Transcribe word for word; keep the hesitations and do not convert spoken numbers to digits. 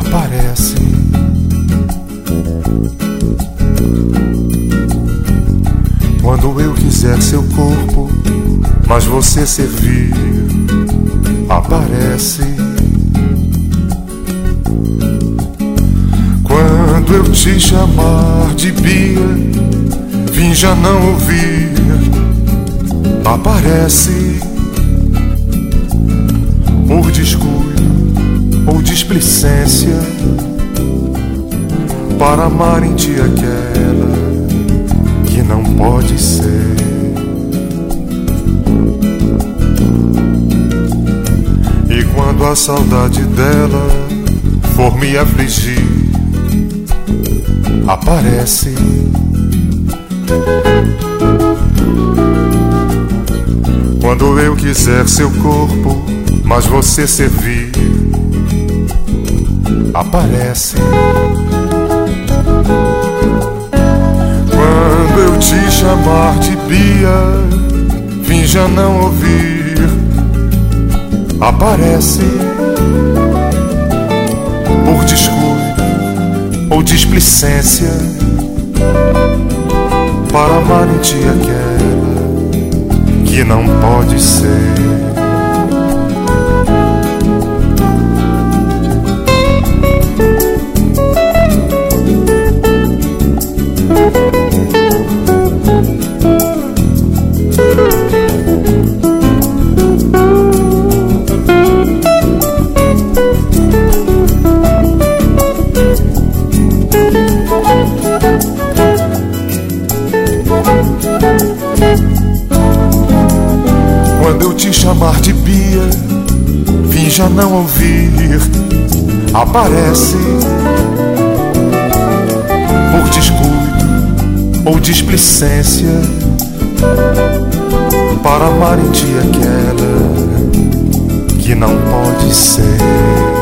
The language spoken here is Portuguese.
aparece. Quando eu quiser seu corpo, mas você servir, aparece. Quando eu te chamar de Bia, finja não ouvir, aparece. Por descuido ou displicência, para amar em ti aquela que não pode ser. E quando a saudade dela for me afligir, aparece. Quando eu quiser seu corpo, mas você servir, aparece. Quando eu te chamar de Bia, finja não ouvir, aparece. Por descuido ou displicência, para amar em ti aquela que não pode ser. Quando eu te chamar de Bia, finja não ouvir, aparece. Por descuido ou displicência, para amar em ti aquela que não pode ser.